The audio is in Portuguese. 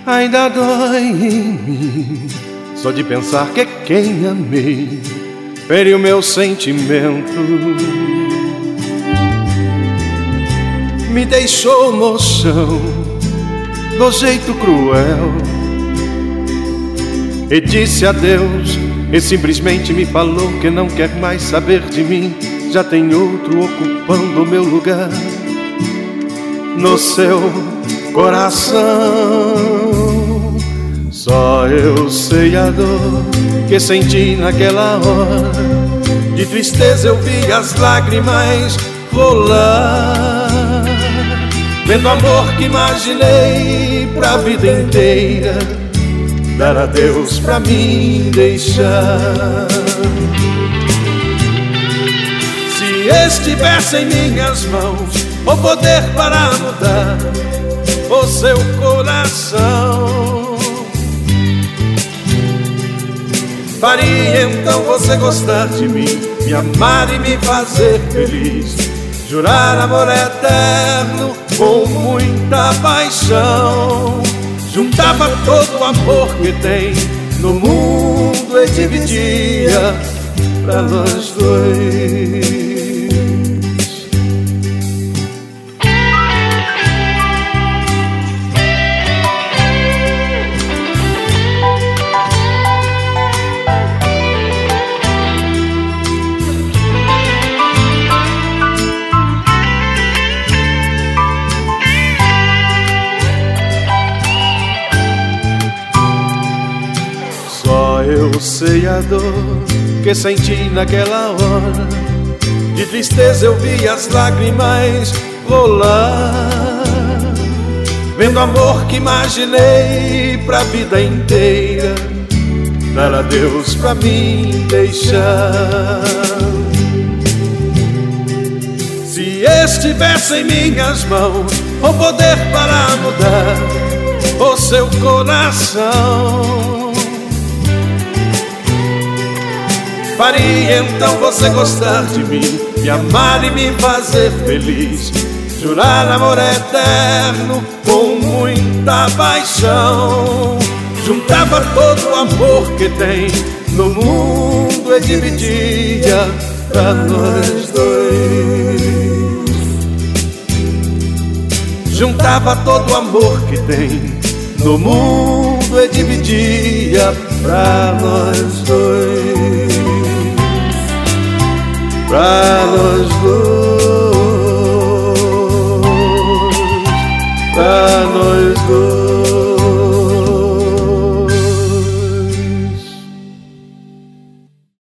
Ainda dói em mim só de pensar que quem amei feriu meu sentimento, me deixou no chão do jeito cruel e disse adeus e simplesmente me falou que não quer mais saber de mim. Já tem outro ocupando o meu lugar no seu coração. Só eu sei a dor que senti naquela hora. De tristeza eu vi as lágrimas rolar, vendo amor que imaginei pra vida inteira, dar adeus pra mim deixar. Se estivesse em minhas mãos o poder para mudar o seu coração, faria então você gostar de mim, me amar e me fazer feliz, jurar amor eterno com muita paixão. Juntava todo o amor que tem no mundo e dividia pra nós dois. Eu sei a dor que senti naquela hora. De tristeza eu vi as lágrimas rolar, vendo amor que imaginei pra vida inteira, dar adeus pra mim deixar. Se estivesse em minhas mãos o poder para mudar o seu coração, faria então você gostar de mim, me amar e me fazer feliz, jurar amor eterno com muita paixão. Juntava todo o amor que tem no mundo e dividia pra nós dois. Juntava todo o amor que tem no mundo e dividia pra nós dois. Pra nós dois.